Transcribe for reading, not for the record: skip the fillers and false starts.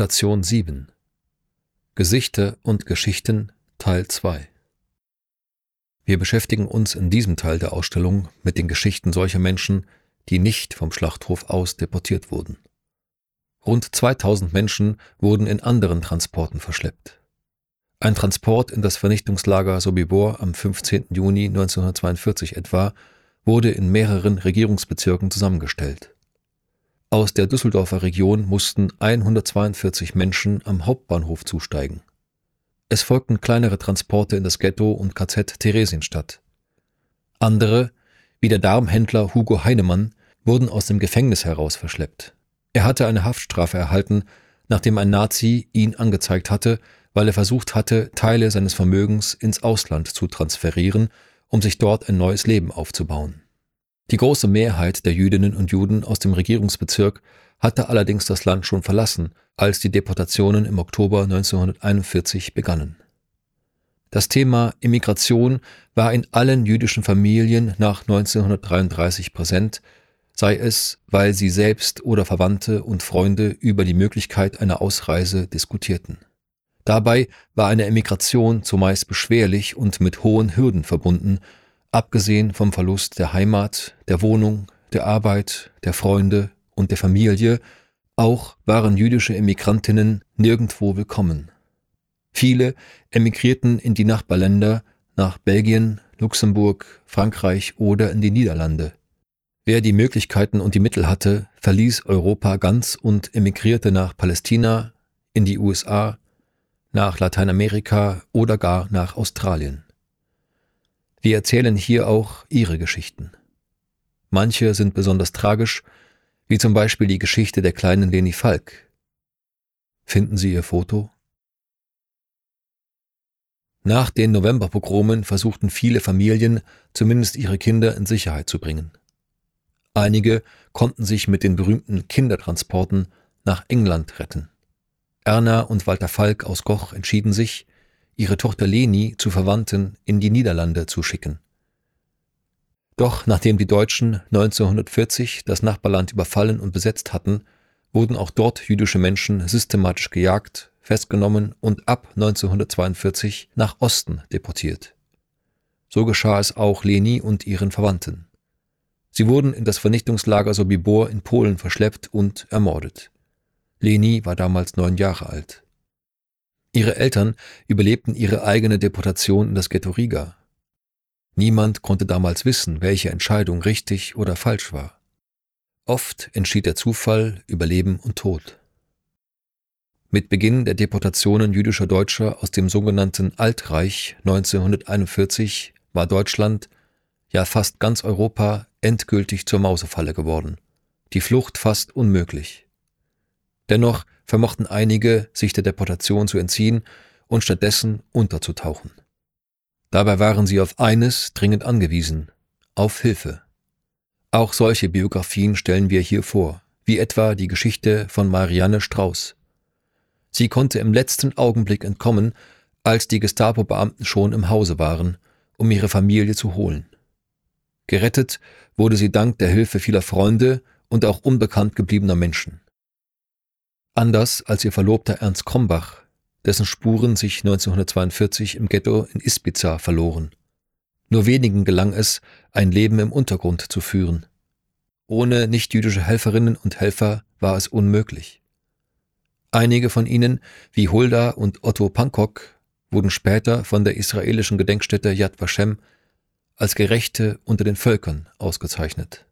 Station 7 Gesichter und Geschichten Teil 2. Wir beschäftigen uns in diesem Teil der Ausstellung mit den Geschichten solcher Menschen, die nicht vom Schlachthof aus deportiert wurden. Rund 2000 Menschen wurden in anderen Transporten verschleppt. Ein Transport in das Vernichtungslager Sobibor am 15. Juni 1942 etwa wurde in mehreren Regierungsbezirken zusammengestellt. Aus der Düsseldorfer Region mussten 142 Menschen am Hauptbahnhof zusteigen. Es folgten kleinere Transporte in das Ghetto und KZ Theresienstadt. Andere, wie der Darmhändler Hugo Heinemann, wurden aus dem Gefängnis heraus verschleppt. Er hatte eine Haftstrafe erhalten, nachdem ein Nazi ihn angezeigt hatte, weil er versucht hatte, Teile seines Vermögens ins Ausland zu transferieren, um sich dort ein neues Leben aufzubauen. Die große Mehrheit der Jüdinnen und Juden aus dem Regierungsbezirk hatte allerdings das Land schon verlassen, als die Deportationen im Oktober 1941 begannen. Das Thema Immigration war in allen jüdischen Familien nach 1933 präsent, sei es, weil sie selbst oder Verwandte und Freunde über die Möglichkeit einer Ausreise diskutierten. Dabei war eine Emigration zumeist beschwerlich und mit hohen Hürden verbunden, abgesehen vom Verlust der Heimat, der Wohnung, der Arbeit, der Freunde und der Familie, auch waren jüdische Emigrantinnen nirgendwo willkommen. Viele emigrierten in die Nachbarländer, nach Belgien, Luxemburg, Frankreich oder in die Niederlande. Wer die Möglichkeiten und die Mittel hatte, verließ Europa ganz und emigrierte nach Palästina, in die USA, nach Lateinamerika oder gar nach Australien. Wir erzählen hier auch ihre Geschichten. Manche sind besonders tragisch, wie zum Beispiel die Geschichte der kleinen Leni Falk. Finden Sie ihr Foto? Nach den Novemberpogromen versuchten viele Familien, zumindest ihre Kinder in Sicherheit zu bringen. Einige konnten sich mit den berühmten Kindertransporten nach England retten. Erna und Walter Falk aus Goch entschieden sich, ihre Tochter Leni zu Verwandten in die Niederlande zu schicken. Doch nachdem die Deutschen 1940 das Nachbarland überfallen und besetzt hatten, wurden auch dort jüdische Menschen systematisch gejagt, festgenommen und ab 1942 nach Osten deportiert. So geschah es auch Leni und ihren Verwandten. Sie wurden in das Vernichtungslager Sobibor in Polen verschleppt und ermordet. Leni war damals 9 Jahre alt. Ihre Eltern überlebten ihre eigene Deportation in das Ghetto Riga. Niemand konnte damals wissen, welche Entscheidung richtig oder falsch war. Oft entschied der Zufall über Leben und Tod. Mit Beginn der Deportationen jüdischer Deutscher aus dem sogenannten Altreich 1941 war Deutschland, ja fast ganz Europa, endgültig zur Mausefalle geworden. Die Flucht fast unmöglich. Dennoch vermochten einige, sich der Deportation zu entziehen und stattdessen unterzutauchen. Dabei waren sie auf eines dringend angewiesen: auf Hilfe. Auch solche Biografien stellen wir hier vor, wie etwa die Geschichte von Marianne Strauß. Sie konnte im letzten Augenblick entkommen, als die Gestapo-Beamten schon im Hause waren, um ihre Familie zu holen. Gerettet wurde sie dank der Hilfe vieler Freunde und auch unbekannt gebliebener Menschen. Anders als ihr Verlobter Ernst Krombach, dessen Spuren sich 1942 im Ghetto in Ispiza verloren. Nur wenigen gelang es, ein Leben im Untergrund zu führen. Ohne nichtjüdische Helferinnen und Helfer war es unmöglich. Einige von ihnen, wie Hulda und Otto Pankok, wurden später von der israelischen Gedenkstätte Yad Vashem als Gerechte unter den Völkern ausgezeichnet.